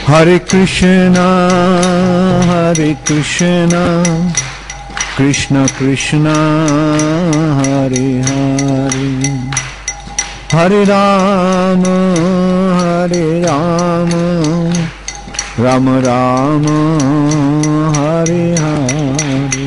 Hare Krishna, Krishna Krishna, Hare Hare, Hare Rama, Rama Rama, Hare Hare.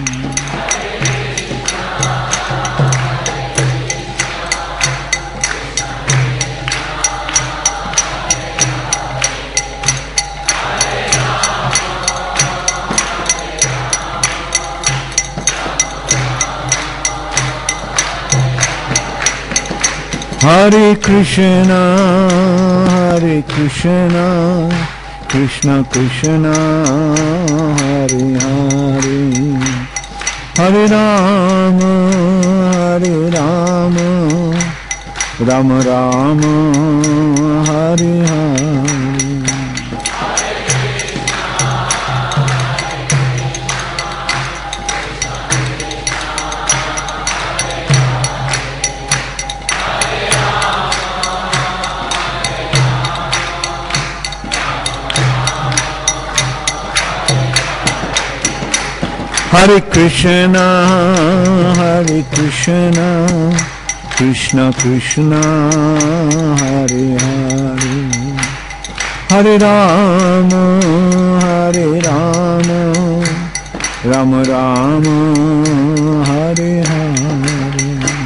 Hare Krishna, Krishna Krishna, Hare Hare, Hare Rama, Rama Rama, Hare Hare. Hare Krishna, Krishna Krishna, Hare Hare, Hare Rama, Rama Rama, Hare Hare.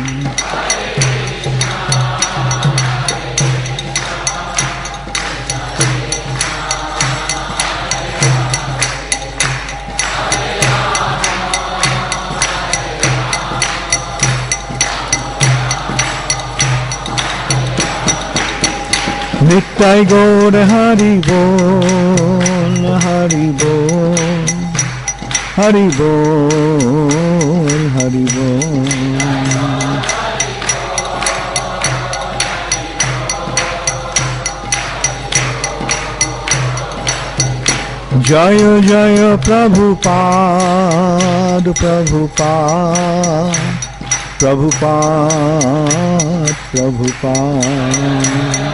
Nittai Gaur Hari Bol, Hari Bol, Hari Bol, Hari Bol. Jaya Jaya Prabhupada, Prabhupada, Prabhupada, Prabhupada.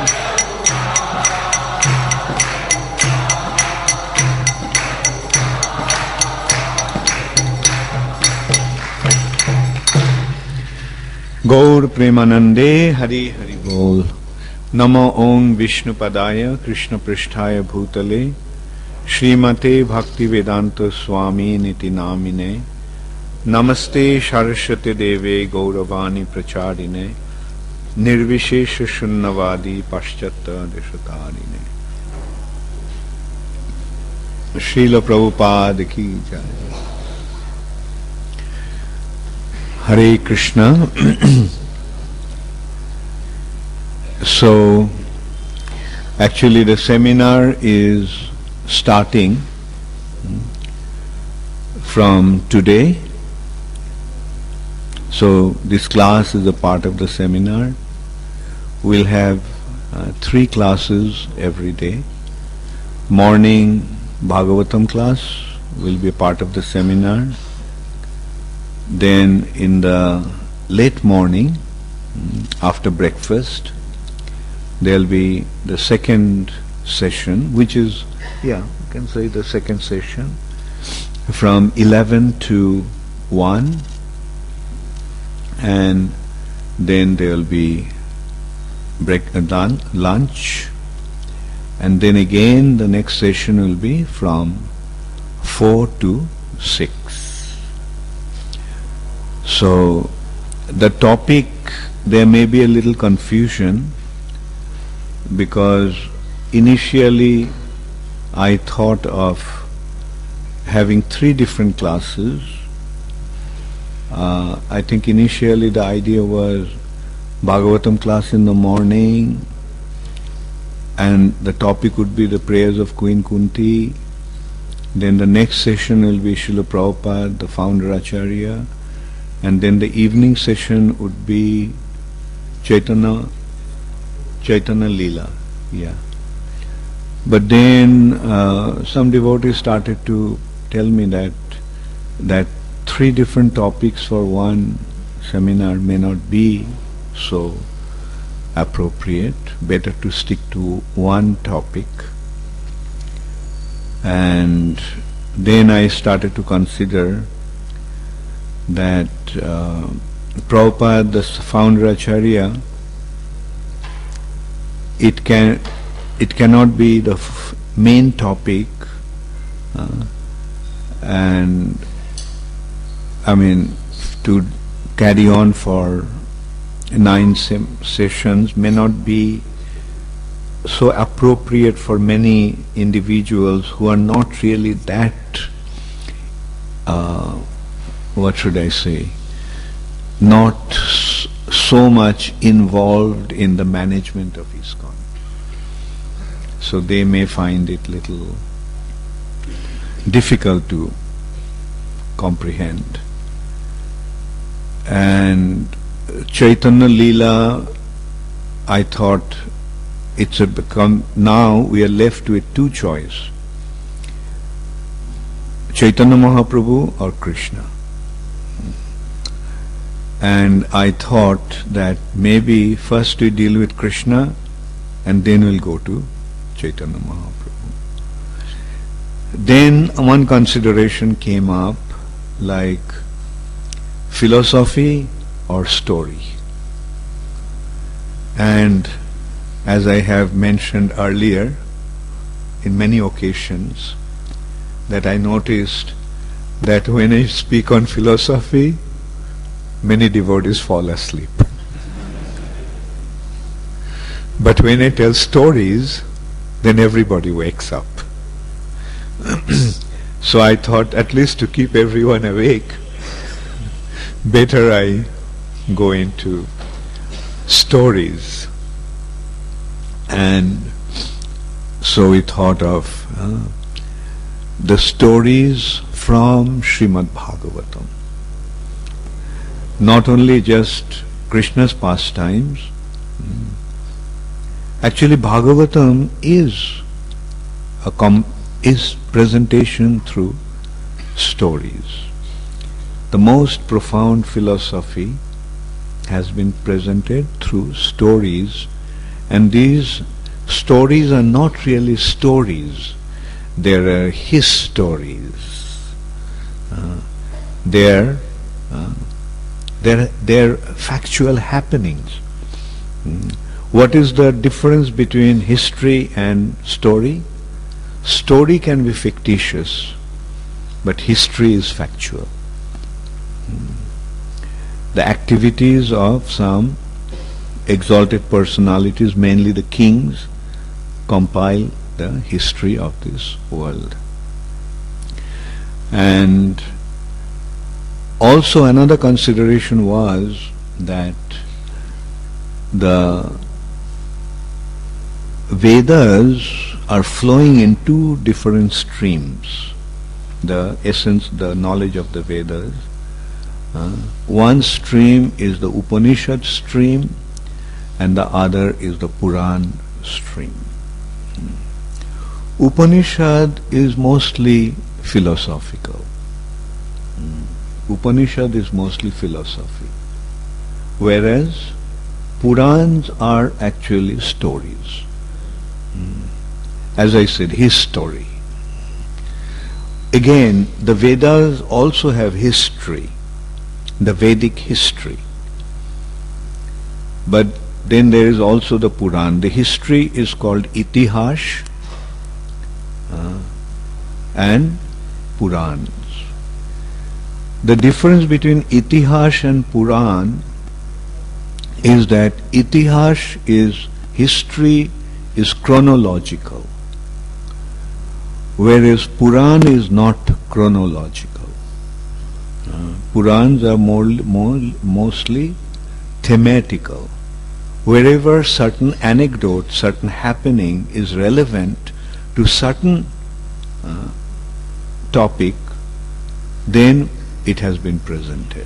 Gaur Premanande, Hari Hari Bol. Namo Om Vishnu Padaya, Krishna Pristhaya Bhutale, Srimate Bhakti Vedanta Swami Niti Namine, Namaste Saraswati Deve Gauravani Pracharine, Nirvishesha Shunnavadi Paschata Deshatarine. Srila Prabhupada Ki Jai. Hare Krishna. So, actually the seminar is starting from today. So, this class is a part of the seminar. We'll have 3 classes every day. Morning Bhagavatam class will be a part of the seminar. Then in the late morning, after breakfast, there'll be the second session, which is, you can say the second session, from 11 to 1, and then there'll be lunch, and then again the next session will be from 4 to 6. So, the topic, there may be a little confusion, because initially I thought of having 3 different classes. I think initially the idea was Bhagavatam class in the morning, and the topic would be the prayers of Queen Kunti. Then the next session will be Srila Prabhupada, the founder Acharya. And then the evening session would be Chaitanya Leela. Yeah. But then some devotees started to tell me that 3 different topics for one seminar may not be so appropriate. Better to stick to one topic. And then I started to consider that Prabhupada, the founder Acharya, it cannot be the main topic, and I mean to carry on for 9 sessions may not be so appropriate for many individuals who are not really that, what should I say, not so much involved in the management of ISKCON. So they may find it little difficult to comprehend. And Chaitanya Leela, I thought it's become, now we are left with 2 choices: Chaitanya Mahaprabhu or Krishna. And I thought that maybe first we deal with Krishna and then we'll go to Chaitanya Mahaprabhu. Then one consideration came up, like philosophy or story. And as I have mentioned earlier in many occasions, that I noticed that when I speak on philosophy, many devotees fall asleep. But when I tell stories, then everybody wakes up. So I thought, at least to keep everyone awake, better I go into stories. And so we thought of the stories from Srimad Bhagavatam. Not only just Krishna's pastimes. Actually, Bhagavatam is is presentation through stories. The most profound philosophy has been presented through stories, and these stories are not really stories. There are his stories. They're factual happenings. What is the difference between history and story? Story can be fictitious, but history is factual. The activities of some exalted personalities, mainly the kings, compile the history of this world. And also another consideration was that the Vedas are flowing in 2 different streams. The essence, the knowledge of the Vedas. One stream is the Upanishad stream, and the other is the Puran stream. Upanishad is mostly philosophical. Upanishad is mostly philosophy, whereas Purans are actually stories. As I said, his story. Again, the Vedas also have history, the Vedic history. But then there is also the Puran. The history is called Itihash and Purans. The difference between Itihash and Puran is that Itihash is history, is chronological, whereas Puran is not chronological. Purans are mostly thematical. Wherever certain anecdote, certain happening is relevant to certain topic, then it has been presented.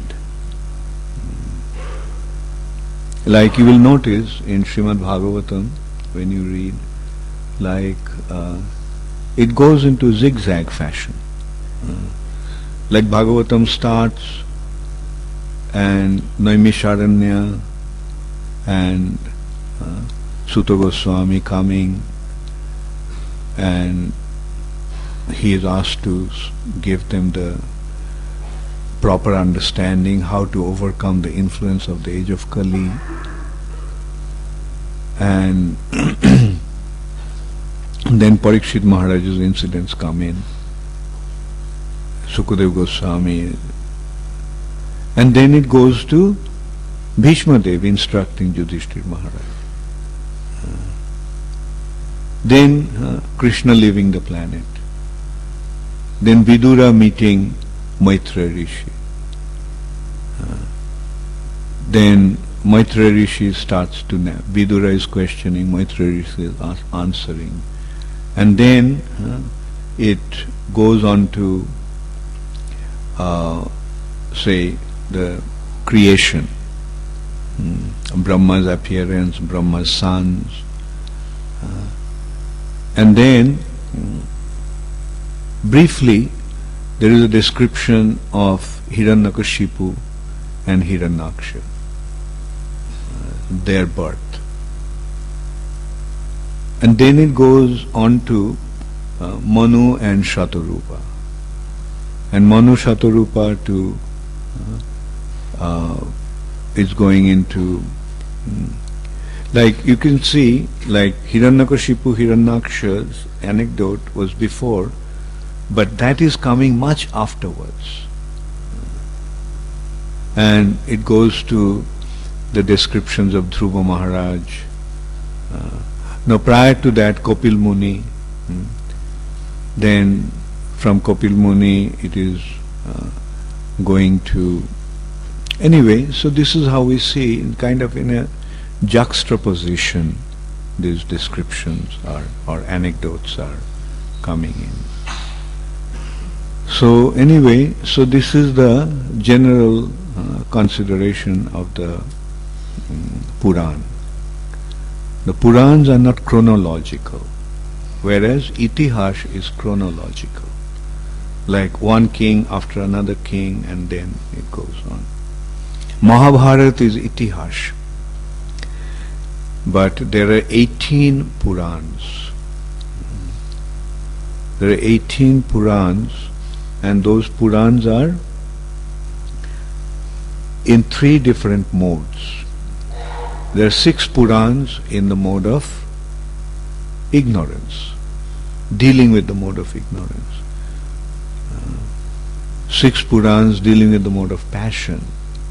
Like you will notice in Srimad Bhagavatam, when you read, like it goes into zigzag fashion. Like Bhagavatam starts and Naimisharanya and Sutta Goswami coming, and he is asked to give them the proper understanding how to overcome the influence of the age of Kali. And then Parikshit Maharaj's incidents come in, Sukadeva Goswami, and then it goes to Bhishma Dev instructing Yudhishthira Maharaj. Then Krishna leaving the planet. Then Vidura meeting Maitreya Rishi. Then Maitreya Rishi starts to nap. Vidura is questioning, Maitreya Rishi is answering. And then it goes on to say the creation, Brahma's appearance, Brahma's sons, and then briefly there is a description of Hiranyakashipu and Hiranyaksha, their birth. And then it goes on to Manu and Shatarupa. And Manu Shatarupa is going into, like you can see, like Hiranyakashipu, Hiranyaksha's anecdote was before, but that is coming much afterwards. And it goes to the descriptions of Dhruva Maharaj. Now prior to that, Kopil Muni. Then from Kopil Muni it is going to, anyway, so this is how we see, kind of in a juxtaposition, these descriptions or anecdotes are coming in. So anyway, so this is the general consideration of the Puran. The Purans are not chronological, whereas Itihas is chronological. Like one king after another king, and then it goes on. Mahabharata is Itihas. But there are 18 Purans. There are 18 Purans, and those Purans are in 3 different modes. There are 6 Purans in the mode of ignorance, dealing with the mode of ignorance. 6 Purans dealing with the mode of passion.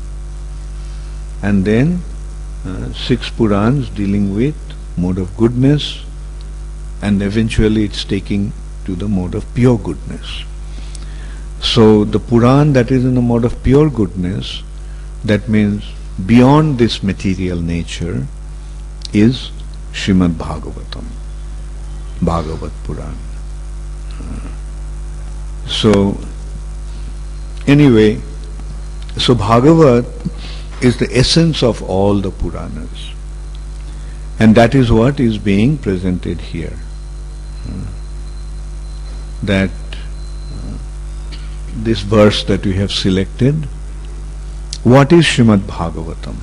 And then 6 Purans dealing with mode of goodness, and eventually it's taking to the mode of pure goodness. So the Puran that is in the mode of pure goodness, that means beyond this material nature, is Srimad Bhagavatam, Bhagavat Puran. So anyway, so Bhagavat is the essence of all the Puranas, and that is what is being presented here. That this verse that we have selected, what is Srimad Bhagavatam?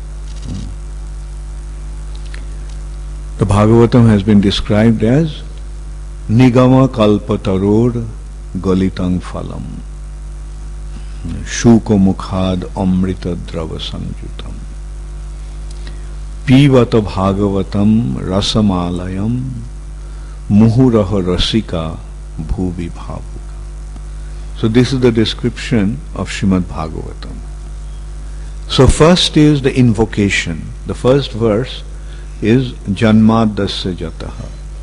The Bhagavatam has been described as Nigama Kalpataror Galitang Phalam Shuko Mukhad Amrita Drava Sanjutam Pivata Bhagavatam Rasamalayam Muhuraha Rasika Bhuvi Bhavuka. So this is the description of Srimad Bhagavatam. So first is the invocation. The first verse is Janmadasya Jataha.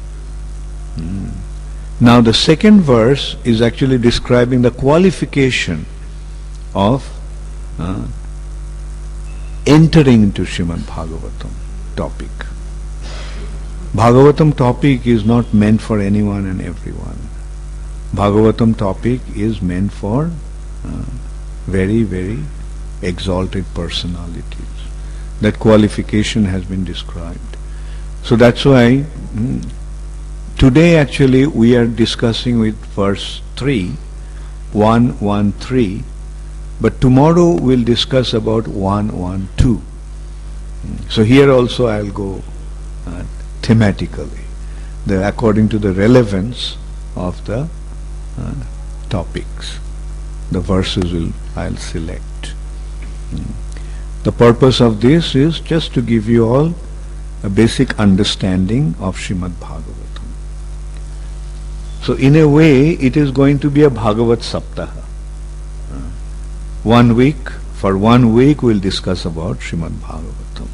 Now the second verse is actually describing the qualification of entering into Srimad Bhagavatam topic. Bhagavatam topic is not meant for anyone and everyone. Bhagavatam topic is meant for very, very exalted personalities. That qualification has been described. So that's why today actually we are discussing with verse 3, 1:1:3, but tomorrow we'll discuss about 1:1:2. So here also I'll go thematically, according to the relevance of the topics. The verses I'll select. The purpose of this is just to give you all a basic understanding of Srimad Bhagavatam. So in a way, it is going to be a Bhagavat Saptaha. 1 week, for 1 week we'll discuss about Srimad Bhagavatam.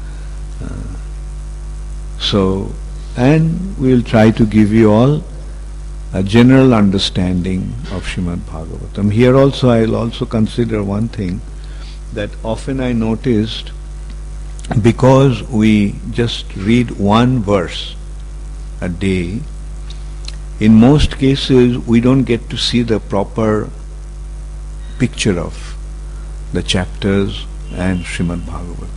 And we'll try to give you all a general understanding of Srimad Bhagavatam. Here also I'll also consider one thing that often I noticed, because we just read one verse a day, in most cases we don't get to see the proper picture of the chapters and Srimad Bhagavatam.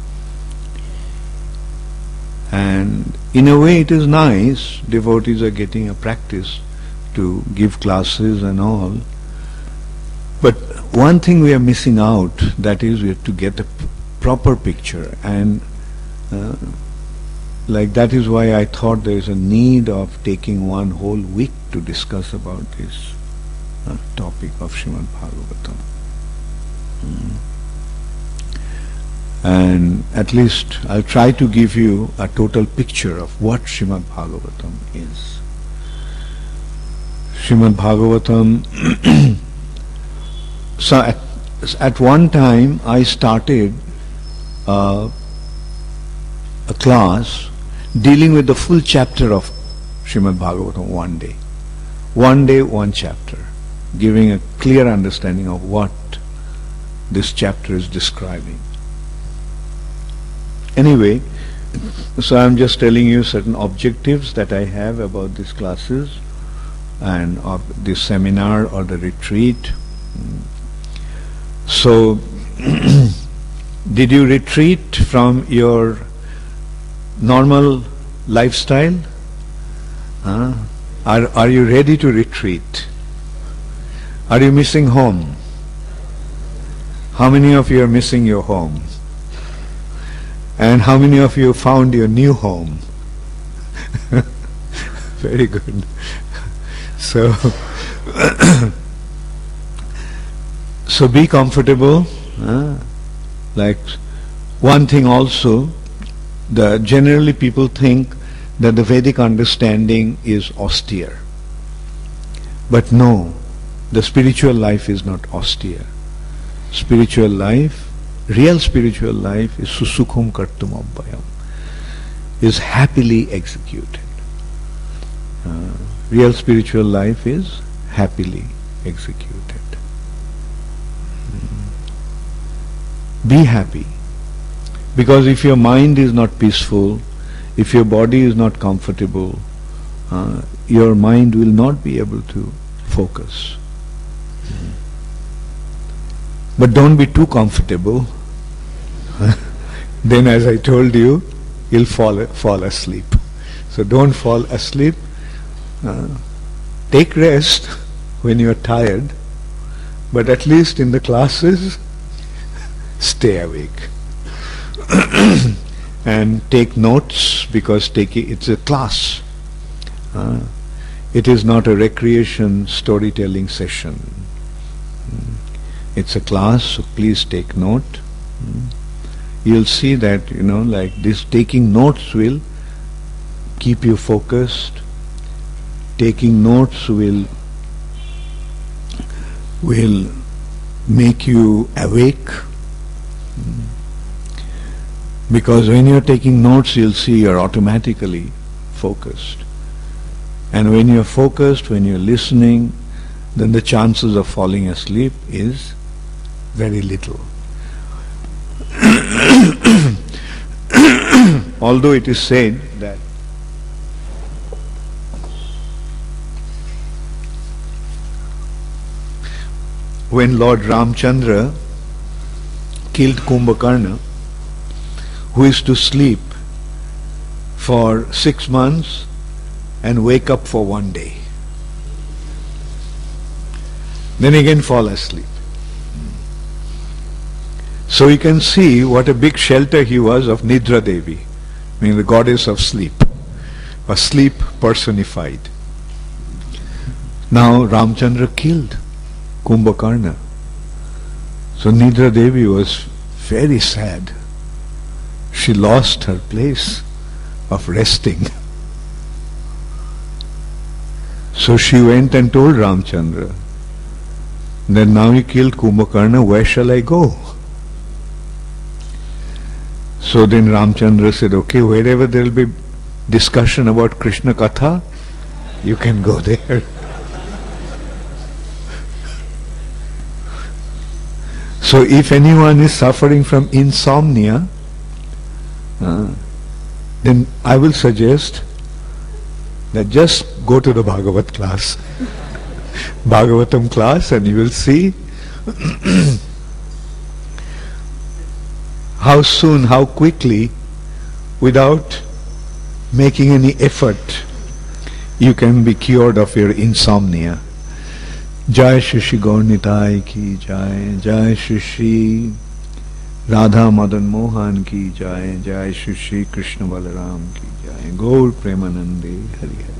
And in a way it is nice, devotees are getting a practice to give classes and all, but one thing we are missing out, that is we have to get a proper picture, and like that is why I thought there is a need of taking one whole week to discuss about this topic of Srimad Bhagavatam. And at least I'll try to give you a total picture of what Srimad Bhagavatam is. Srimad Bhagavatam, so at one time I started a class dealing with the full chapter of Srimad Bhagavatam one day. One day, one chapter, giving a clear understanding of what this chapter is describing. Anyway, so I'm just telling you certain objectives that I have about these classes and of this seminar or the retreat. So, did you retreat from your normal lifestyle? Are you ready to retreat? Are you missing home? How many of you are missing your home? And how many of you found your new home? Very good. So, so be comfortable. Like one thing also, generally people think that the Vedic understanding is austere. But no, the spiritual life is not austere. Spiritual life, real spiritual life is susukhum kartum abhayam, is happily executed. Real spiritual life is happily executed. Be happy. Because if your mind is not peaceful, if your body is not comfortable, your mind will not be able to focus. But don't be too comfortable. Then, as I told you, you'll fall asleep. So don't fall asleep. Take rest when you are tired, but at least in the classes, stay awake. And take notes, because it's a class. It is not a recreation storytelling session. It's a class, so please take note. You'll see that, like this, taking notes will keep you focused. Taking notes will make you awake. Because when you're taking notes, you'll see you're automatically focused. And when you're focused, when you're listening, then the chances of falling asleep is very little. Although it is said that when Lord Ramchandra killed Kumbhakarna, who is to sleep for 6 months and wake up for 1 day, then again fall asleep. So you can see what a big shelter he was of Nidra Devi, meaning the goddess of sleep, or sleep personified. Now Ramchandra killed Kumbhakarna. So Nidra Devi was very sad. She lost her place of resting. So she went and told Ramchandra that now he killed Kumbhakarna, where shall I go? So then Ramchandra said, okay, wherever there will be discussion about Krishna Katha, you can go there. So if anyone is suffering from insomnia, then I will suggest that just go to the Bhagavat class, Bhagavatam class, and you will see how soon, how quickly, without making any effort, you can be cured of your insomnia. Jai Shri Shri Gaur Nitai ki Jai, Jai Shri Shri Radha Madan Mohan ki Jai, Jai Shri Shri Krishna Balaram ki Jai, Gaur Premanande Hari Hari.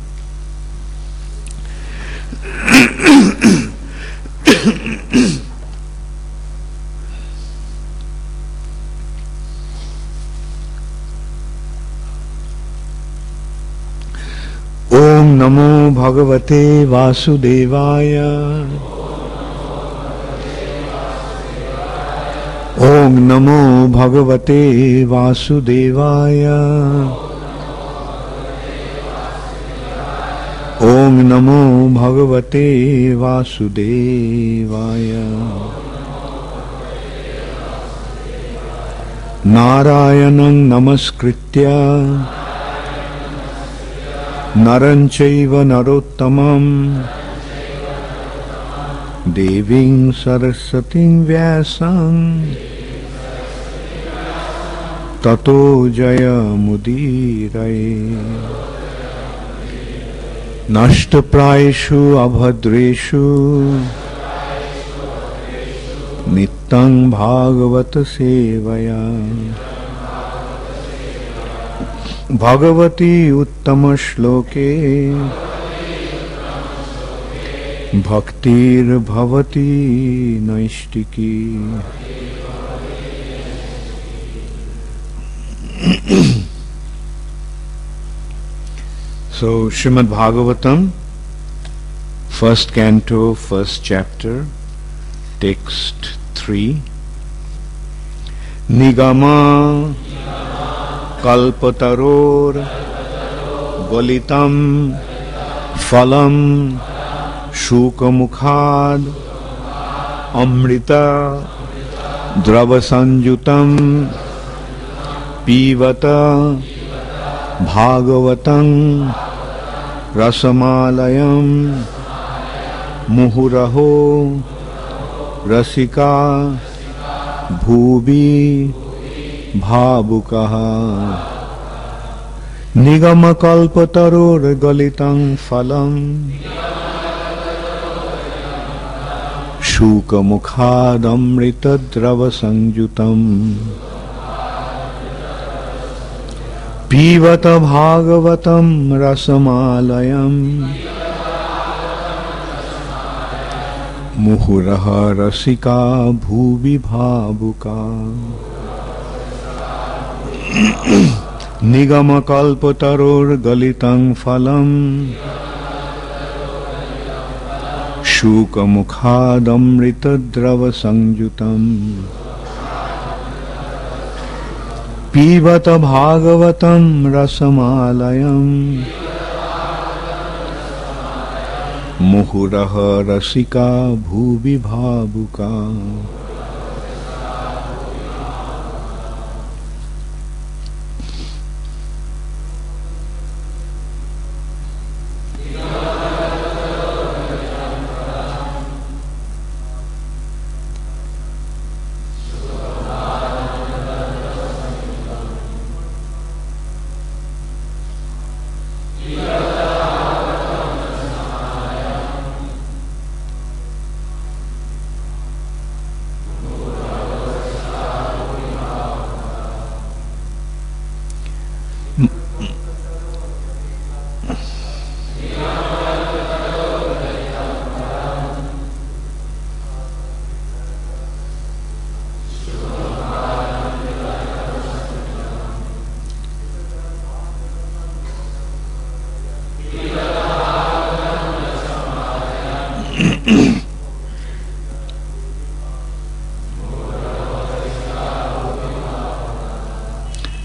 Om Namo Bhagavate Vasudevaya. Om Namo Bhagavate Vasudevaya. Om Namo Bhagavate Vasudevaya. Narayanam Namaskritya Naranchaiva Narottamam Deving Sarasatim Vyasam Tato Jaya Mudiraye Nashtapraishu Abhadreshu Nittang Bhagavata Sevaya Bhagavati Uttama Shloke Bhaktir Bhavati Naishtiki. So Srimad Bhagavatam, first canto, first chapter, text 3. Nigama Kalpataror Galitam Phalam Shukamukhad Amrita Dravasanjutam Pivata Bhagavatam Rasamalayam Muhuraho Rasika Bhubi Bhabukaha Nigama Kalpataror Galitam Phalam Shuka Mukhad Amrita Drava Sanjutam Pivata Bhagavatam Rasamalayam Muhuraha Rasika Bhubi Bhabuka Nigama Kalpataror Galitang Phalam Shuka Mukhad Amrita Drava Sanjutam Pivata Bhagavatam Rasamalayam Muhuraha Rasika Bhubi Bhabuka.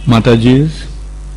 Mataji's.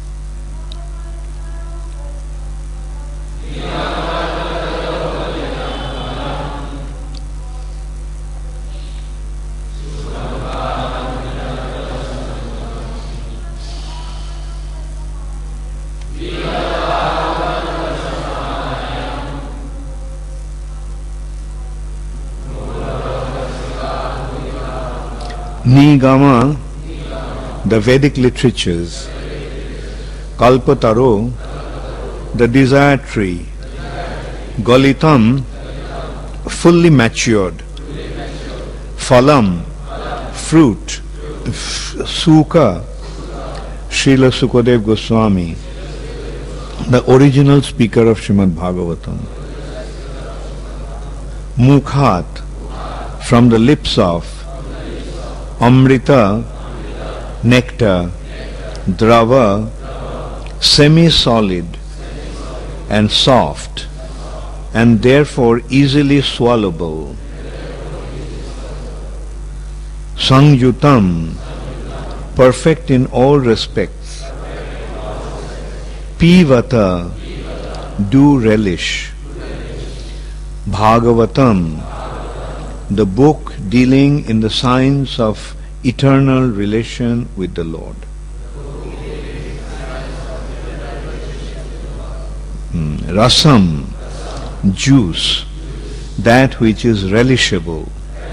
Nigama, the Vedic literatures. Kalpataro, the desire tree. Galitam, fully matured. Phalam, fruit. Sukha, Srila Sukadev Goswami, the original speaker of Srimad Bhagavatam. Mukhat, from the lips of. Amrita, nectar. Drava, semi-solid and soft and therefore easily swallowable. Sangyutam, perfect in all respects. Pivata, do relish. Bhagavatam, the book dealing in the science of eternal relation with the Lord. Rasam, juice, that which is relishable.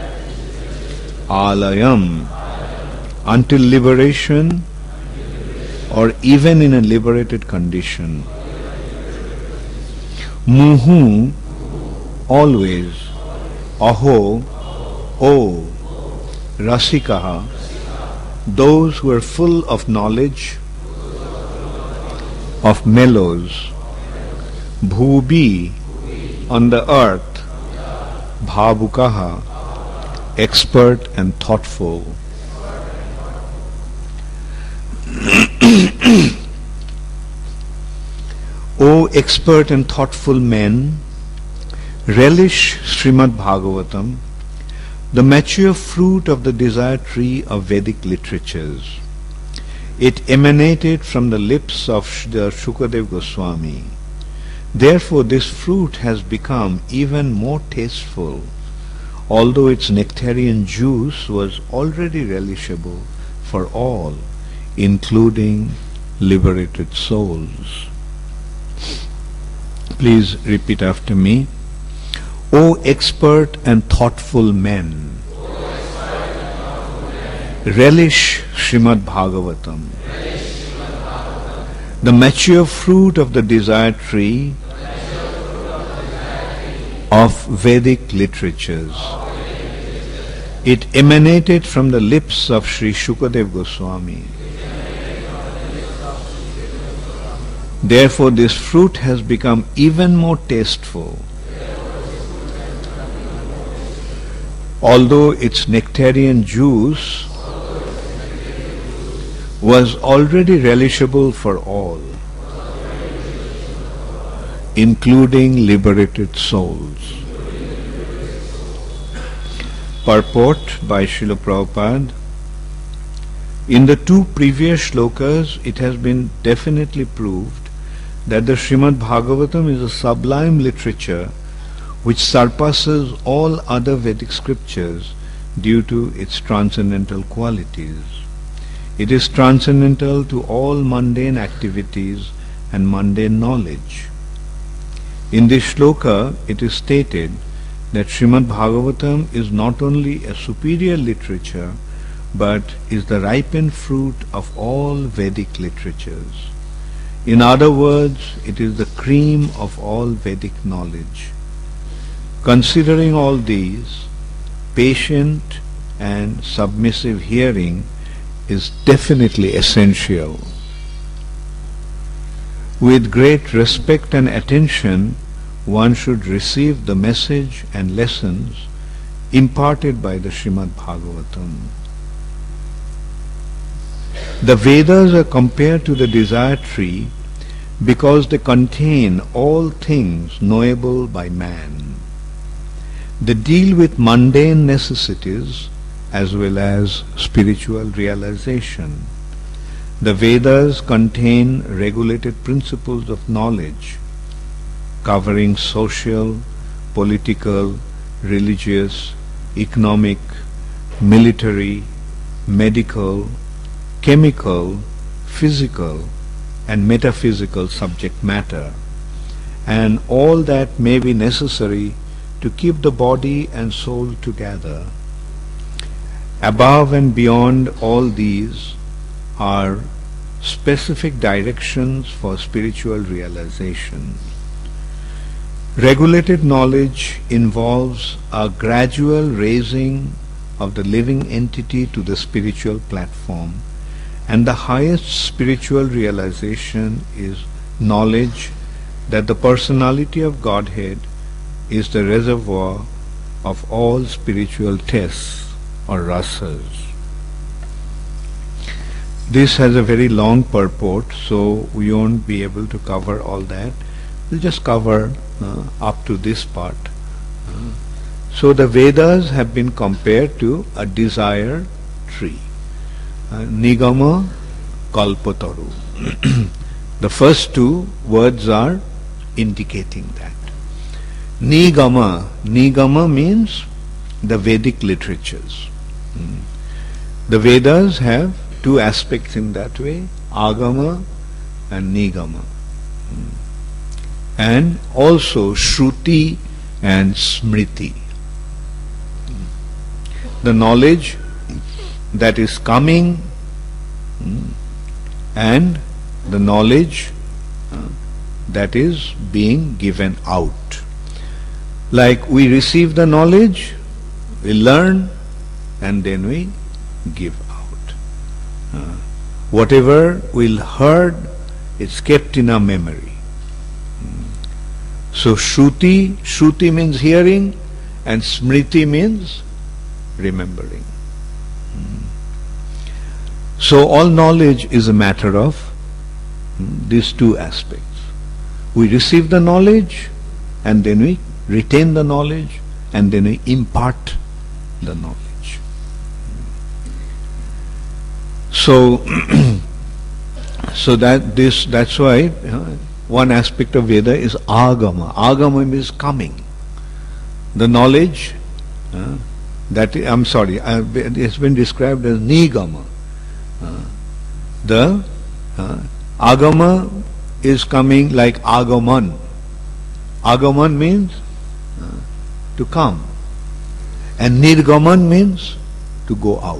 Alayam, until liberation or even in a liberated condition. Muhu, always. Aho, O, Rasikaha, those who are full of knowledge, of mellows. Bhubi, on the earth. Bhavukaha, expert and thoughtful. O expert and thoughtful men, relish Srimad Bhagavatam, the mature fruit of the desire tree of Vedic literatures. It emanated from the lips of the Shukadev Goswami. Therefore this fruit has become even more tasteful, although its nectarian juice was already relishable for all, including liberated souls. Please repeat after me. O expert and thoughtful men, relish Srimad Bhagavatam, the mature fruit of the desire tree of Vedic literatures. It emanated from the lips of Sri Shukadev Goswami. Therefore this fruit has become even more tasteful, although its nectarian juice was already relishable for all, including liberated souls. Purport by Srila Prabhupada. In the two previous shlokas, it has been definitely proved that the Srimad Bhagavatam is a sublime literature which surpasses all other Vedic scriptures due to its transcendental qualities. It is transcendental to all mundane activities and mundane knowledge. In this shloka, it is stated that Srimad Bhagavatam is not only a superior literature, but is the ripened fruit of all Vedic literatures. In other words, it is the cream of all Vedic knowledge. Considering all these, patient and submissive hearing is definitely essential. With great respect and attention, one should receive the message and lessons imparted by the Srimad Bhagavatam. The Vedas are compared to the desire tree because they contain all things knowable by man. They deal with mundane necessities as well as spiritual realization. The Vedas contain regulated principles of knowledge covering social, political, religious, economic, military, medical, chemical, physical, and metaphysical subject matter, and all that may be necessary to keep the body and soul together. Above and beyond all these are specific directions for spiritual realization. Regulated knowledge involves a gradual raising of the living entity to the spiritual platform, and the highest spiritual realization is knowledge that the personality of Godhead is the reservoir of all spiritual tastes or rasas. This has a very long purport, so we won't be able to cover all that. We'll just cover up to this part. So the Vedas have been compared to a desire tree. Nigama Kalpataru. The first two words are indicating that. Nigama. Nigama means the Vedic literatures. The Vedas have two aspects in that way, Agama and Nigama. And also Shruti and Smriti. The knowledge that is coming and the knowledge that is being given out. Like we receive the knowledge, we learn, and then we give out. Whatever we heard, it's kept in our memory. So Shruti means hearing, and Smriti means remembering. So all knowledge is a matter of these two aspects. We receive the knowledge, and then we retain the knowledge, and then we impart the knowledge. So, that's why one aspect of Veda is Agama. Agama means coming. The knowledge it's been described as Nigama. The Agama is coming like Agaman. Agaman means to come, and Nirgaman means to go out.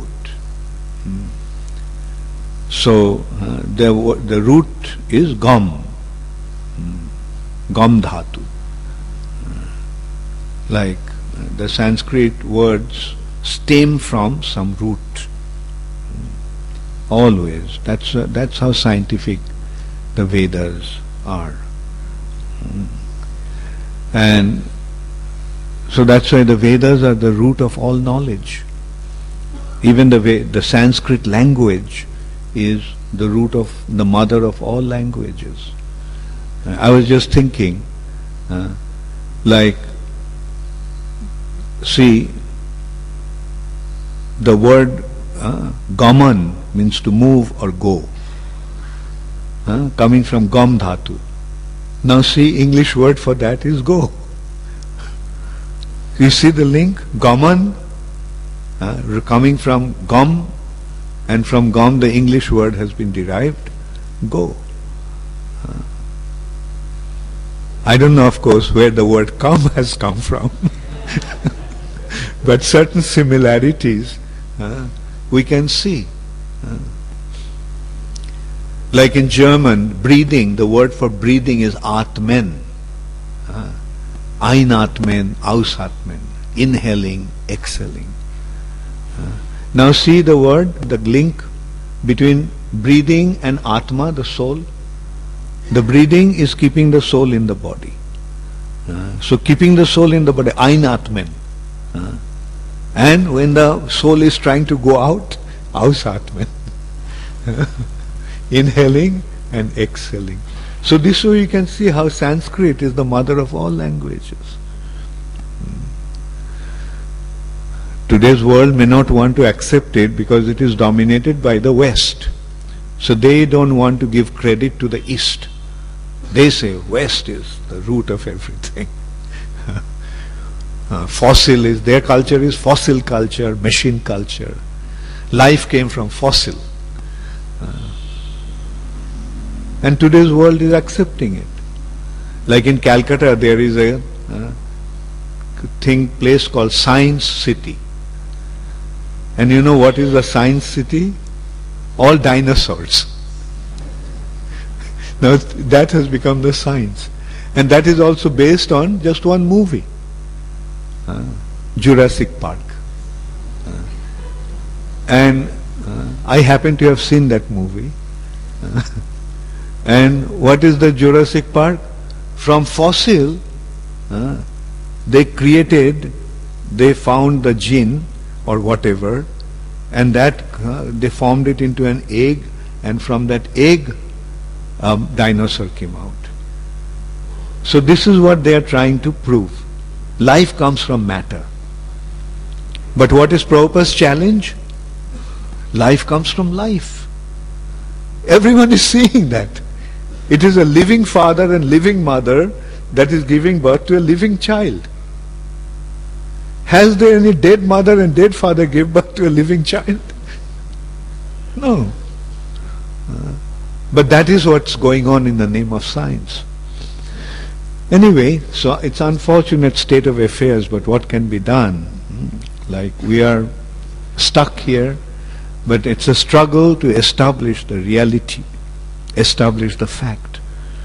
So the root is Gam, Gam Dhatu. Like the Sanskrit words stem from some root. Always. That's how scientific the Vedas are. And so that's why the Vedas are the root of all knowledge. Even the Sanskrit language is the root of the mother of all languages. I was just thinking, see, the word gaman means to move or go, coming from gam dhatu. Now see, English word for that is go. You see the link? Gaman, coming from gam, and from gam the English word has been derived, go. I don't know, of course, where the word come has come from, but certain similarities we can see. Like in German, breathing, the word for breathing is atmen. Einatmen, ausatmen, inhaling, exhaling. Now see the word, the link between breathing and Atma, the soul. The breathing is keeping the soul in the body. So keeping the soul in the body, Einatmen. And when the soul is trying to go out, Ausatmen. Inhaling and exhaling. So this way you can see how Sanskrit is the mother of all languages. Today's world may not want to accept it because it is dominated by the West. So they don't want to give credit to the East. They say West is the root of everything. Fossil is, their culture is fossil culture, machine culture. Life came from fossil. And today's world is accepting it. Like in Calcutta, there is a place called Science City. And you know what is the Science City? All dinosaurs. Now that has become the science. And that is also based on just one movie. Jurassic Park. And I happen to have seen that movie. And what is the Jurassic Park? From fossil, they found the gene or whatever, and that they formed it into an egg, and from that egg a dinosaur came out. So this is what they are trying to prove. Life comes from matter. But what is Prabhupada's challenge? Life comes from life. Everyone is seeing that. It is a living father and living mother that is giving birth to a living child. Has there any dead mother and dead father give birth to a living child? No. But that is what's going on in the name of science. Anyway, so it's unfortunate state of affairs, but what can be done? Like we are stuck here, but it's a struggle to establish the reality, establish the fact.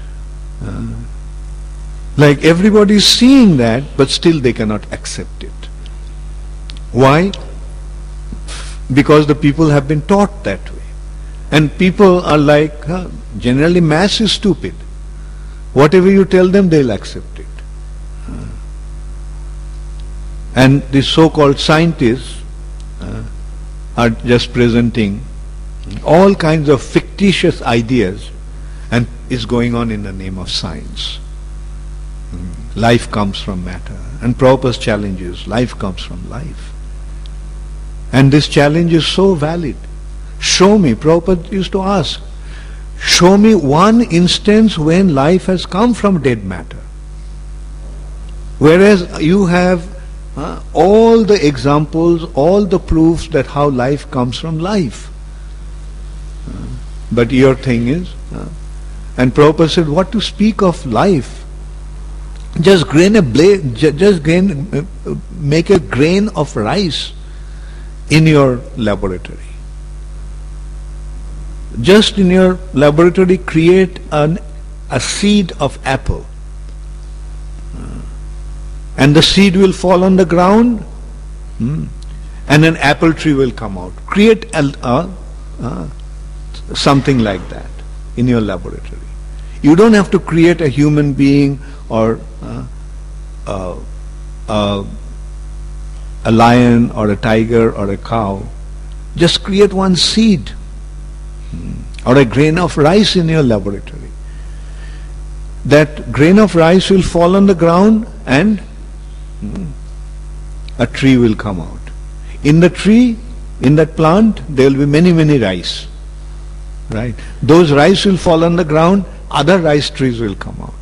Like everybody is seeing that, but still they cannot accept it. Why? Because the people have been taught that way. And people are like, generally mass is stupid. Whatever you tell them, they'll accept it. And the so-called scientists are just presenting all kinds of fictitious ideas, and is going on in the name of science. Life comes from matter. And Prabhupada's challenge is, life comes from life. And this challenge is so valid. Show me, Prabhupada used to ask, show me one instance when life has come from dead matter. Whereas you have all the examples, all the proofs that how life comes from life. But your thing is, and Prabhupada said, what to speak of life? Just make a grain of rice in your laboratory. Just in your laboratory create a seed of apple. And the seed will fall on the ground, and an apple tree will come out. Create something like that in your laboratory. You don't have to create a human being or a lion or a tiger or a cow. Just create one seed or a grain of rice in your laboratory. That grain of rice will fall on the ground and a tree will come out. In the tree, in that plant, there will be many, many rice. Right? Those rice will fall on the ground, other rice trees will come out.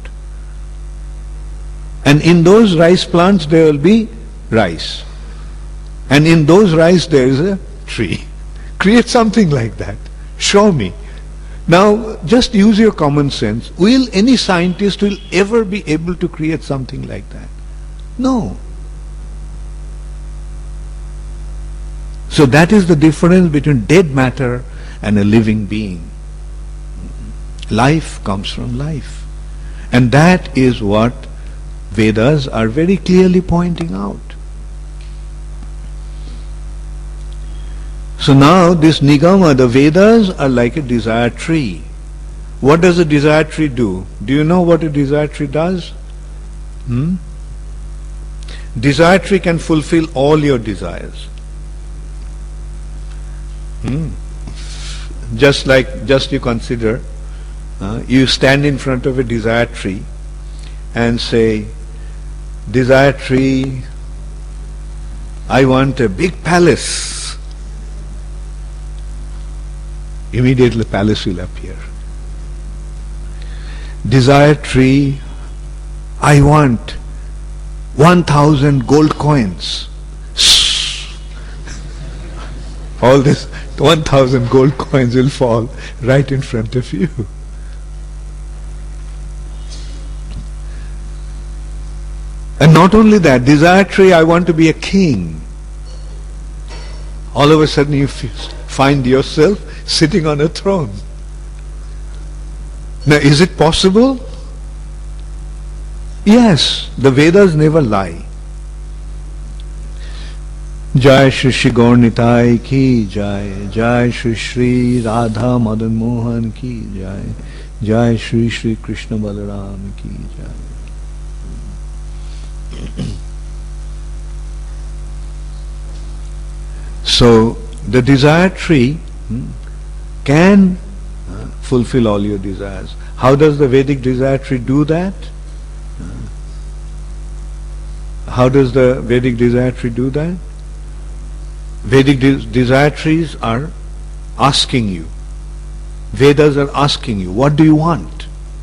And in those rice plants there will be rice. And in those rice there is a tree. Create something like that. Show me. Now just use your common sense. Will any scientist will ever be able to create something like that? No. So that is the difference between dead matter and a living being. Life comes from life. And that is what Vedas are very clearly pointing out. So now this Nigama, the Vedas are like a desire tree. What does a desire tree do? Do you know what a desire tree does? Desire tree can fulfill all your desires. Just you consider, you stand in front of a desire tree and say, desire tree, I want a big palace. Immediately palace will appear. Desire tree, I want 1,000 gold coins. All this 1,000 gold coins will fall right in front of you. And not only that, desire tree, I want to be a king. All of a sudden you find yourself sitting on a throne. Now, is it possible? Yes, the Vedas never lie. Jai Shri Shri Gaur Nitai ki Jai, Jai Shri Shri Radha Madan Mohan ki Jai, Jai Shri Shri Krishna Balaram ki Jai. So, the desire tree can fulfill all your desires. How does the Vedic desire tree do that? How does the Vedic desire tree do that? Vedic desire trees are asking you. Vedas are asking you, what do you want?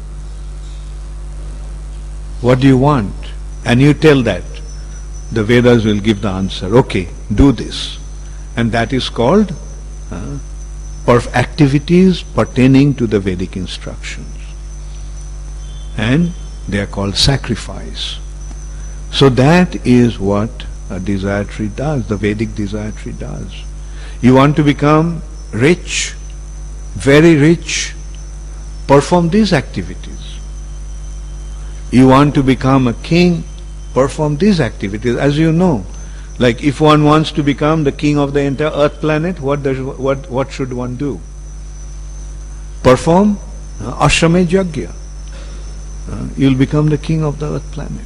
What do you want? And you tell that. The Vedas will give the answer. Okay, do this. And that is called activities pertaining to the Vedic instructions. And they are called sacrifice. So that is what a desire tree does, the Vedic desire tree does. You want to become rich, very rich, perform these activities. You want to become a king, perform these activities. As you know, like if one wants to become the king of the entire earth planet, what should one do? Perform Ashwamedh Yajna. You'll become the king of the earth planet.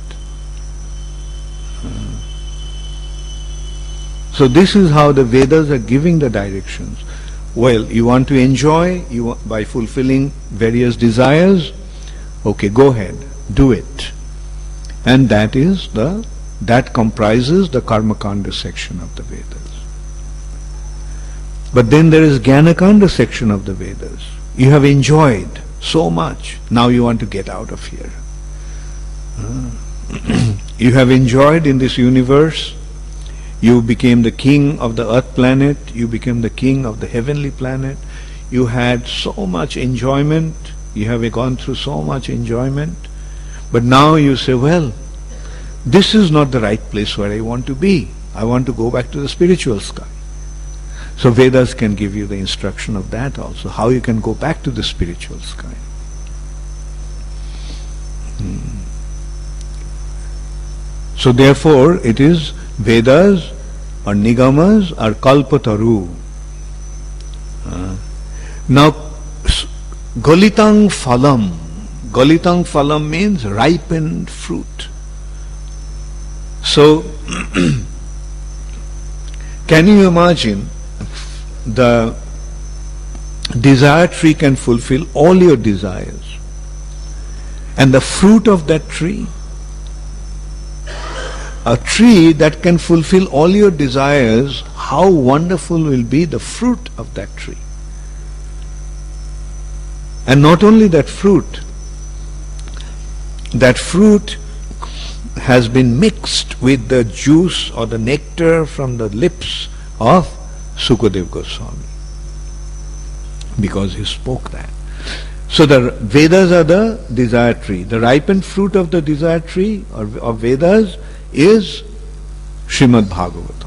So this is how the Vedas are giving the directions. Well, you want to enjoy by fulfilling various desires? Okay, go ahead, do it. And that comprises the Karmakanda section of the Vedas. But then there is Jnanakanda section of the Vedas. You have enjoyed so much, now you want to get out of here. You have enjoyed in this universe. You became the king of the earth planet. You became the king of the heavenly planet. You had so much enjoyment. You have gone through so much enjoyment. But now you say, well, this is not the right place where I want to be. I want to go back to the spiritual sky. So Vedas can give you the instruction of that also, how you can go back to the spiritual sky. So therefore it is Vedas or Nigamas or Kalpataru. Now Galitang Phalam. Galitang Phalam means ripened fruit. So can you imagine the desire tree can fulfill all your desires, and the fruit of that tree, a tree that can fulfill all your desires, how wonderful will be the fruit of that tree. And not only that fruit has been mixed with the juice or the nectar from the lips of Sukadeva Goswami, because he spoke that. So the Vedas are the desire tree. The ripened fruit of the desire tree or of Vedas is Srimad Bhagavatam.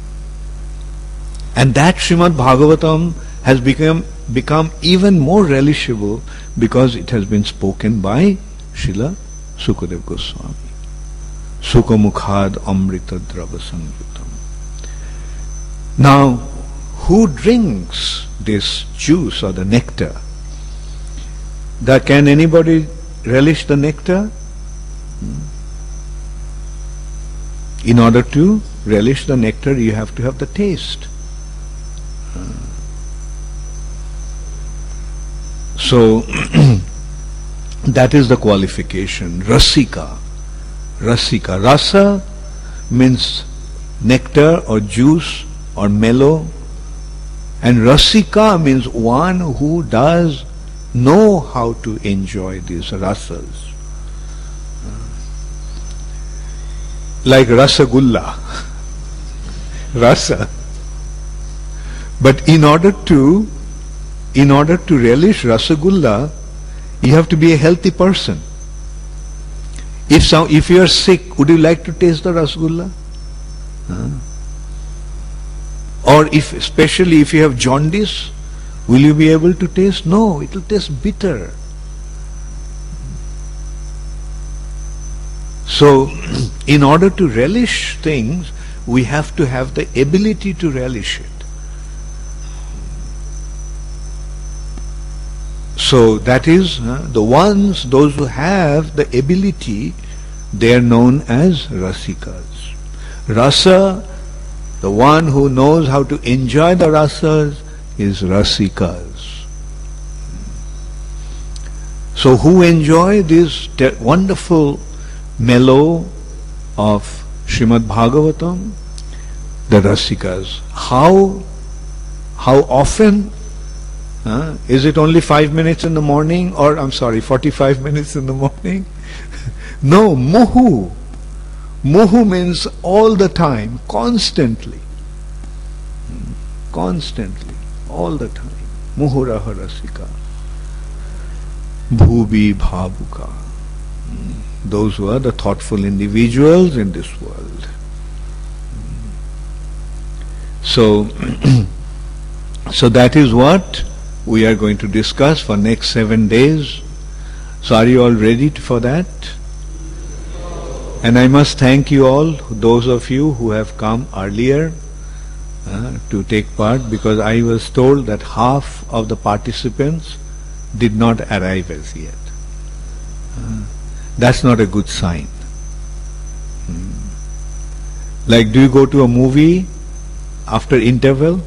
And that Srimad Bhagavatam has become even more relishable because it has been spoken by Srila Sukadeva Goswami. Sukha Mukhad Amrita Drava Sangritam. Now, who drinks this juice or the nectar? Can anybody relish the nectar? In order to relish the nectar, you have to have the taste. So, that is the qualification. Rasika. Rasika. Rasa means nectar or juice or mellow And Rasika means one who does know how to enjoy these rasas. Like Rasagulla. Rasa. But in order to relish Rasagulla, you have to be a healthy person. If you are sick, would you like to taste the Rasagulla? Or especially if you have jaundice, will you be able to taste? No, it will taste bitter. So, in order to relish things, we have to have the ability to relish it. So that is those who have the ability, they are known as Rasikas. Rasa, the one who knows how to enjoy the rasas, is Rasikas. So who enjoy this wonderful mellow of Srimad Bhagavatam? The Rasikas. How often? Is it only 5 minutes in the morning, or 45 minutes in the morning? No, muhu. Muhu means all the time, constantly. Constantly, all the time. Muhuraha rasika. Bhubi bhavuka. Those who are the thoughtful individuals in this world. So that is what we are going to discuss for next 7 days. So are you all ready for that? And I must thank you all, those of you who have come earlier to take part, because I was told that half of the participants did not arrive as yet. That's not a good sign. Like, do you go to a movie after interval?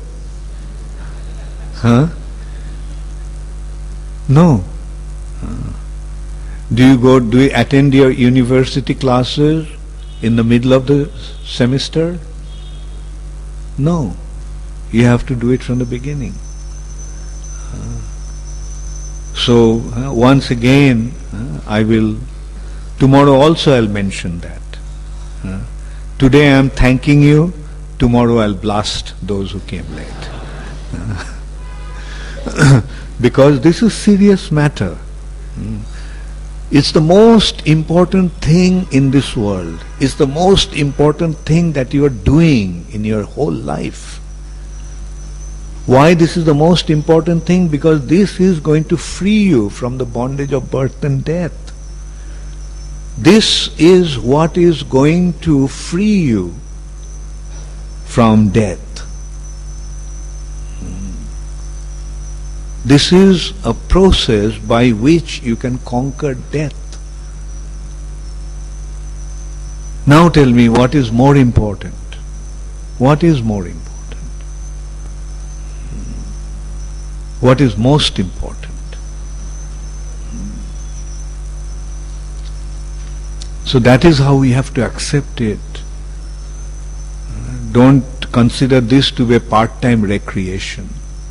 No. Do you attend your university classes in the middle of the semester? No. You have to do it from the beginning. So once again, tomorrow also I'll mention that. Today I am thanking you, tomorrow I'll blast those who came late. Because this is serious matter. It's the most important thing in this world. It's the most important thing that you are doing in your whole life. Why this is the most important thing? Because this is going to free you from the bondage of birth and death. This is what is going to free you from death. This is a process by which you can conquer death. Now tell me, what is more important? What is more important? What is most important? So that is how we have to accept it. Don't consider this to be a part-time recreation.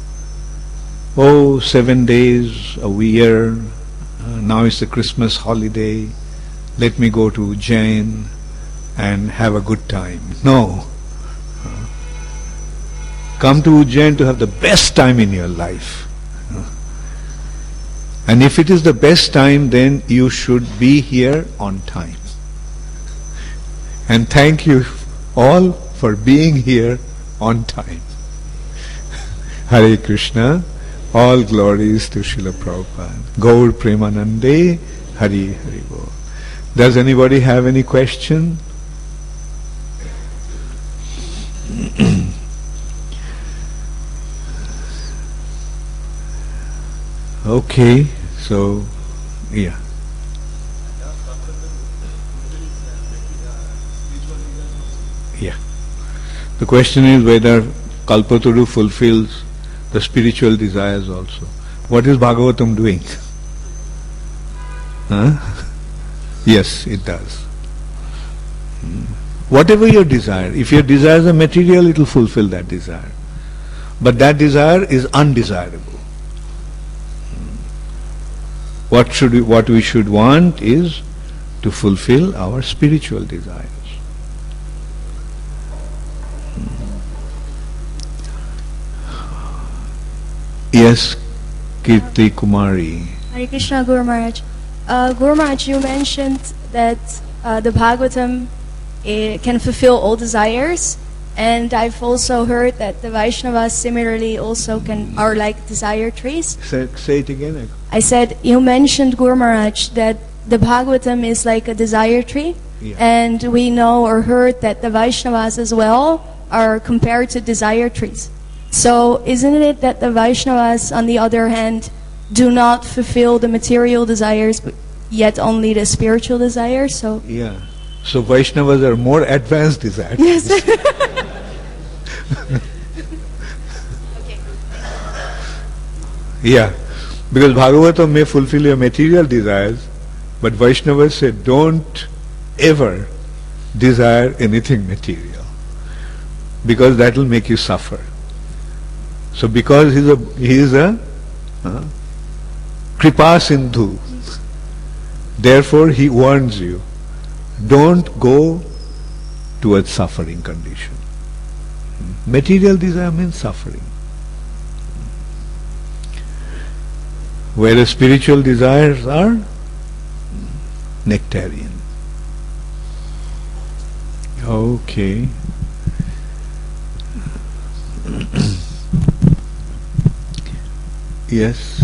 7 days, a year, now it's the Christmas holiday, let me go to Ujjain and have a good time. No. Come to Ujjain to have the best time in your life. And if it is the best time, then you should be here on time. And thank you all for being here on time. Hare Krishna. All glories to Srila Prabhupada. Gaur Premanande, Hari Hari Bol. Does anybody have any question? Okay, so, yeah. Yeah. The question is whether Kalpataru fulfills the spiritual desires also. What is Bhagavatam doing? Yes, it does. Whatever your desire, if your desire is a material, it will fulfill that desire. But that desire is undesirable. What we should want is to fulfill our spiritual desires. Yes, Kirti Kumari. Hare Krishna, Guru Maharaj. Guru Maharaj, you mentioned that the Bhagavatam can fulfill all desires, and I've also heard that the Vaishnavas similarly also are like desire trees. Say it again. I said, you mentioned, Guru Maharaj, that the Bhagavatam is like a desire tree, and we know or heard that the Vaishnavas as well are compared to desire trees. So isn't it that the Vaishnavas, on the other hand, do not fulfill the material desires, but yet only the spiritual desires? So So Vaishnavas are more advanced desires. yes. Yeah, because Bhagavatam may fulfill your material desires, but Vaishnavas say don't ever desire anything material, because that will make you suffer. So because he is a Kripa Sindhu, therefore he warns you, don't go towards suffering condition. Material desire means suffering. Whereas spiritual desires are nectarian. Okay. Yes.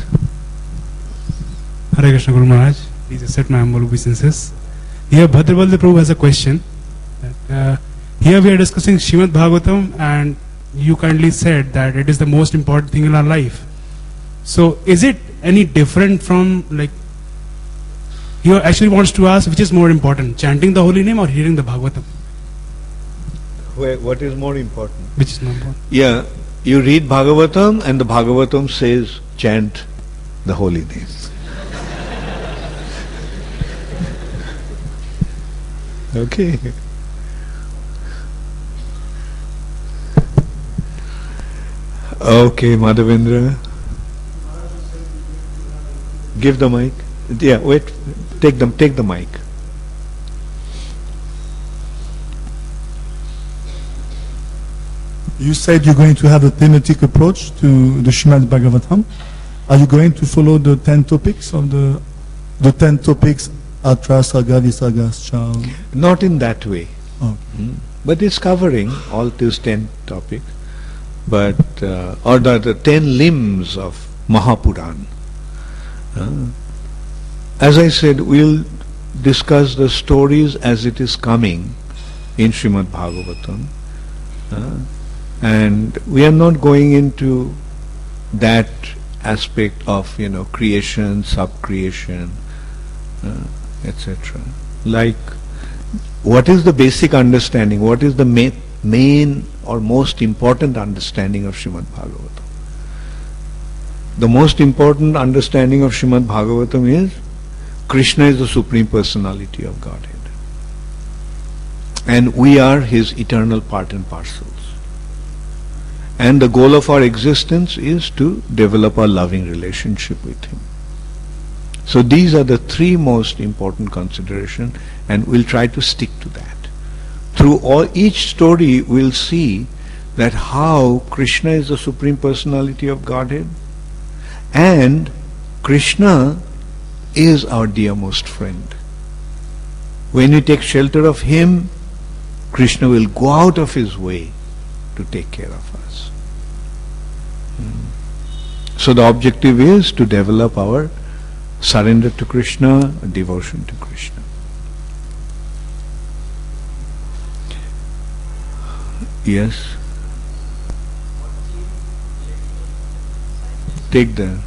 Hare Krishna, Guru Maharaj. Please accept my humble obeisances. Here Bhadravalda Prabhu has a question. Here we are discussing Srimad Bhagavatam, and you kindly said that it is the most important thing in our life. So is it any different from, like, he actually wants to ask which is more important, chanting the holy name or hearing the Bhagavatam? What is more important? Which is more important? Yeah, you read Bhagavatam and the Bhagavatam says chant the holy name. Okay. Okay, Madhavendra. Give the mic. Yeah, wait. Take the mic. You said you're going to have a thematic approach to the Srimad Bhagavatam. Are you going to follow the 10 topics of the 10 topics, Atra, Sarga, Visarga, Scha? Not in that way. Oh. But it's covering all these 10 topics. But, or the 10 limbs of Mahapuran. As I said, we'll discuss the stories as it is coming in Srimad Bhagavatam. And we are not going into that aspect of, creation, sub-creation, etc. Like, what is the basic understanding? What is the main or most important understanding of Srimad Bhagavatam? The most important understanding of Srimad Bhagavatam is Krishna is the Supreme Personality of Godhead. And we are His eternal part and parcels. And the goal of our existence is to develop a loving relationship with Him. So these are the 3 most important considerations, and we'll try to stick to that. Through each story, we'll see that how Krishna is the Supreme Personality of Godhead, and Krishna is our dearmost friend. When we take shelter of Him, Krishna will go out of His way to take care of us. So the objective is to develop our surrender to Krishna, devotion to Krishna. Yes? Take the...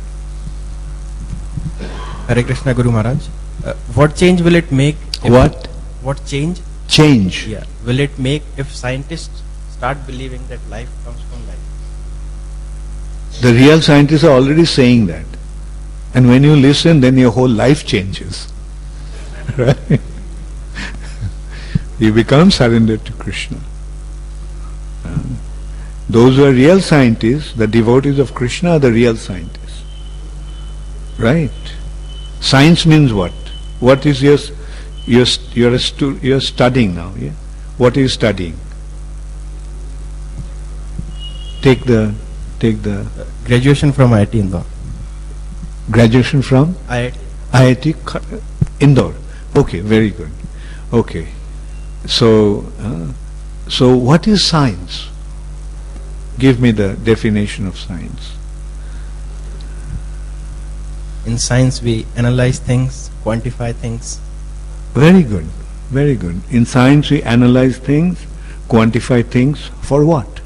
Hare Krishna, Guru Maharaj. What change will it make? What change? Change. Yeah. Will it make if scientists start believing that life comes from life? The real scientists are already saying that. And when you listen, then your whole life changes. Right? You become surrendered to Krishna. Those who are real scientists, the devotees of Krishna, are the real scientists. Right? Science means what? What is you're studying now? Yeah? What are you studying? Take the Graduation from IIT Indore. graduation from IIT. IIT Indore. Okay, very good. Okay, so what is science? Give me the definition of science. In science, we analyze things, quantify things. Very good, very good. In science, we analyze things, quantify things. For what?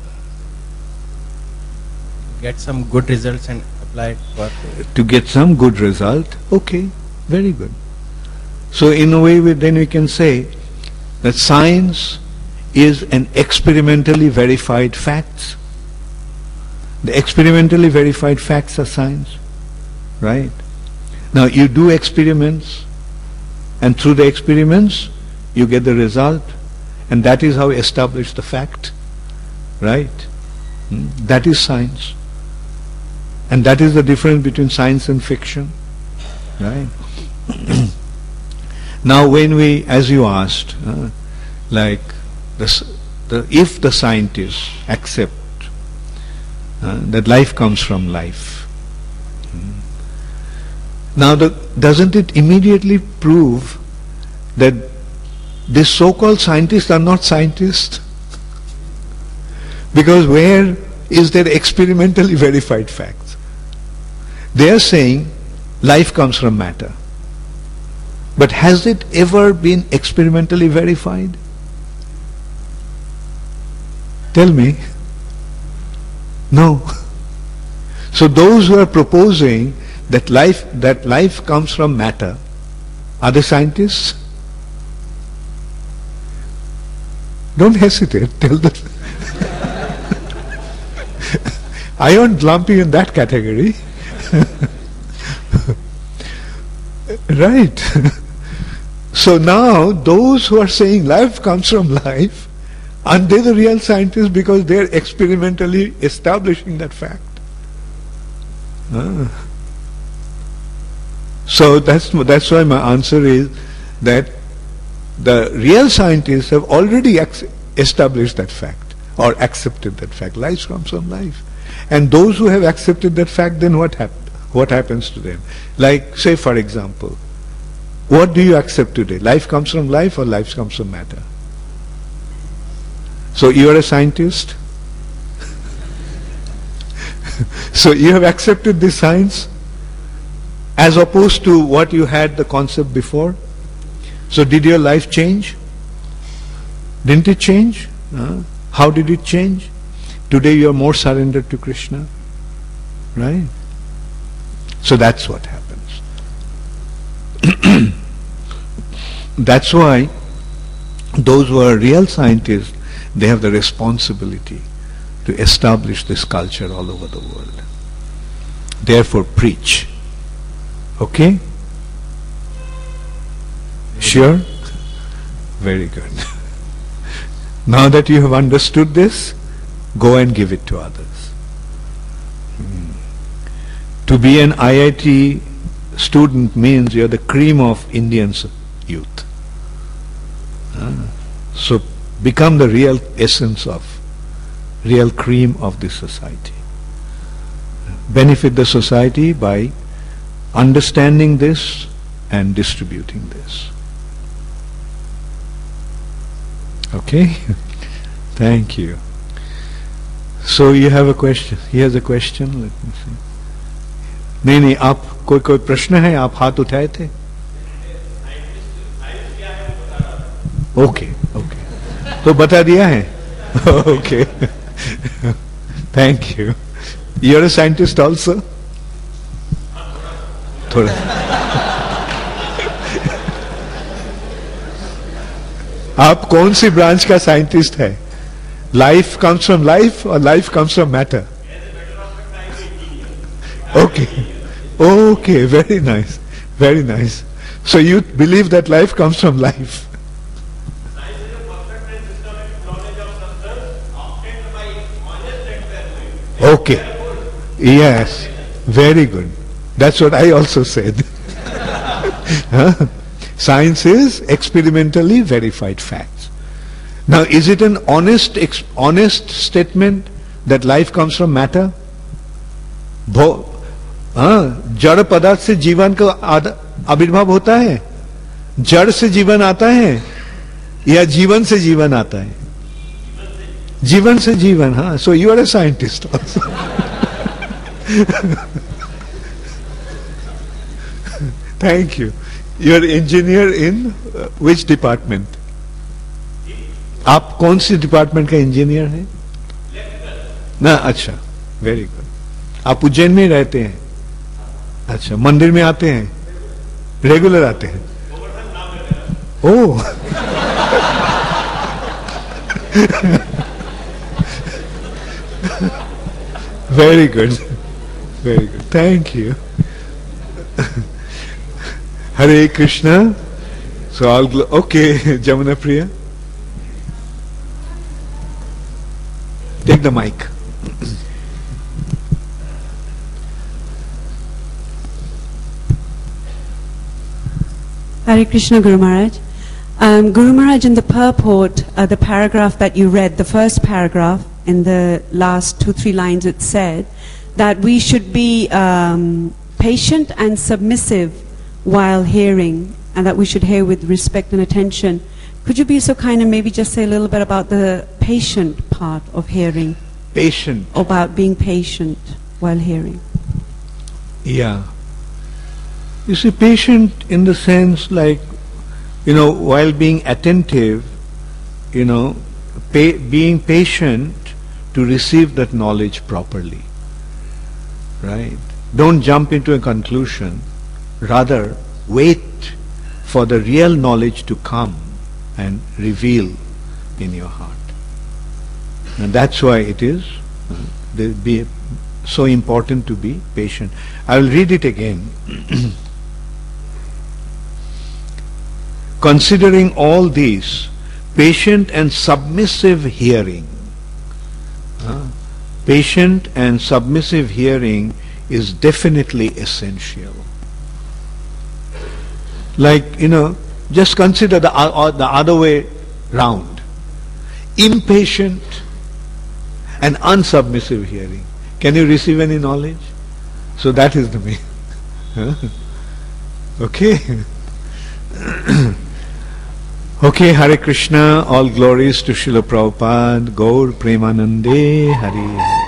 Get some good results and apply it for. To get some good result. Okay, very good. So in a way, then we can say that science is an experimentally verified facts. The experimentally verified facts are science, right? Now you do experiments, and through the experiments you get the result, and that is how you establish the fact, right? That is science. And that is the difference between science and fiction, right? Now when we, as you asked, like if the scientists accept that life comes from life, now doesn't it immediately prove that these so-called scientists are not scientists? Because where is their experimentally verified facts? They are saying life comes from matter. But has it ever been experimentally verified? Tell me. No. So those who are proposing that life comes from matter, are they scientists? Don't hesitate, tell them. I won't lump you in that category. Right. So now those who are saying life comes from life, aren't they the real scientists because they are experimentally establishing that fact? So that's why my answer is that the real scientists have already established that fact or accepted that fact. Life comes from life. And those who have accepted that fact, then what happens to them? Like, say for example, what do you accept today? Life comes from life or life comes from matter? So you are a scientist? So you have accepted this science as opposed to what you had the concept before? So did your life change? Didn't it change? How did it change? Today you are more surrendered to Krishna, right? So that's what happens. That's why those who are real scientists, they have the responsibility to establish this culture all over the world. Therefore preach. Okay? Sure? Very good. Now that you have understood this, go and give it to others. To be an IIT student means you're the cream of Indian youth. So become the real essence of, real cream of this society. Benefit the society by understanding this and distributing this. Okay? Thank you. So you have a question? He has a question? Let me see. नहीं आप कोई प्रश्न है? आप हाथ उठाए थे? Okay okay तो बता दिया है. Okay thank you. You are a scientist also? थोड़ा आप कौन सी ब्रांच का साइंटिस्ट है? लाइफ कम्स फ्रॉम लाइफ और life comes from matter? Okay. Okay, very nice. Very nice. So you believe that life comes from life. Science is a perfect and systematic knowledge of substance obtained by honest and Okay. Yes. Very good. That's what I also said. Huh? Science is experimentally verified facts. Now, is it an honest statement that life comes from matter? जड़ पदार्थ से जीवन का आविर्भाव होता है, जड़ से जीवन आता है या जीवन से जीवन आता है? जीवन से जीवन. हाँ, so you are a scientist also. Thank you. You are engineer in which department? आप कौन सी डिपार्टमेंट का इंजीनियर हैं? ना, अच्छा, वेरी गुड. आप उज्जैन में रहते हैं? अच्छा, मंदिर में आते हैं? रेगुलर आते हैं? ओह. Very good. Very good. Thank you. Hare Krishna. So okay, Jamuna Priya. Take the mic. Hare Krishna, Guru Maharaj. Guru Maharaj, in the purport, the paragraph that you read, the first paragraph, in the last 2-3 lines, it said that we should be patient and submissive while hearing, and that we should hear with respect and attention. Could you be so kind and maybe just say a little bit about the patient part of hearing? Patient. About being patient while hearing. Yeah. You see, patient in the sense like, while being attentive, being patient to receive that knowledge properly. Right? Don't jump into a conclusion. Rather, wait for the real knowledge to come and reveal in your heart. And that's why it is so important to be patient. I will read it again. Considering all these, patient and submissive hearing. Patient and submissive hearing is definitely essential. Like, just consider the other way round. Impatient and unsubmissive hearing. Can you receive any knowledge? So that is the mean. Okay. Okay, Hare Krishna, all glories to Srila Prabhupada, Gaur Premanande, Hare.